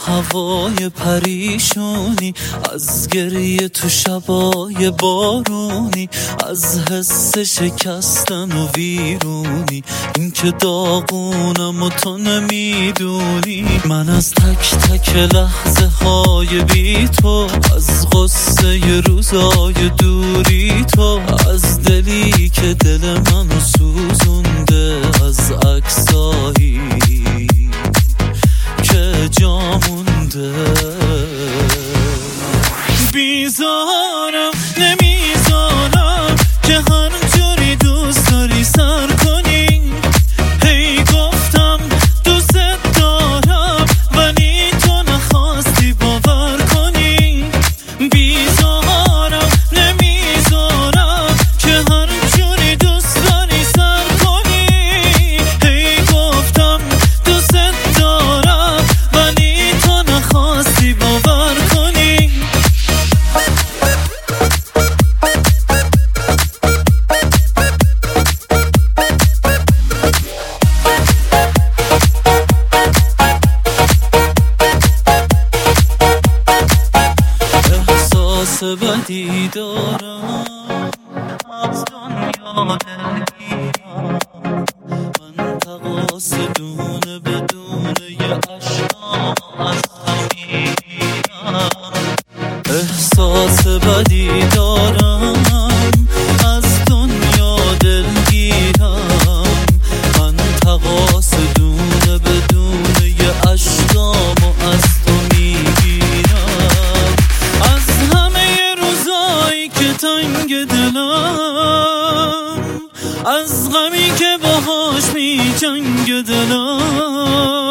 هوای پریشونی، از گریه تو شبای بارونی، از حس شکستن و ویرونی، این که داغونم و تو نمیدونی. من از تک تک لحظه های بی تو، از غصه روزای دوری تو، از دلی که دل منو سوزونده، از عکسایی که جا مونده. بیزارم نمیذارم که هر جوری دوست داری سر کنی. هی گفتم دوست دارم ولی تو نخواستی باور کنی. بیزارم نمیذارم که هر جوری دوست داری سر کنی. هی گفتم دوست دارم ولی تو نخواستی باور کنی. احساس بدی دارم، از دنیا دلگیرم، من تقاص دونه بدونه یه عشقام از تو میگیرم. احساس بدی دارم، از دنیا دلگیرم، من تقاص دونه بدونه یه عشقام از تو میگیرم. از همه روزایی که تنگ دلم، از غمی که باهاش می جنگ دلم،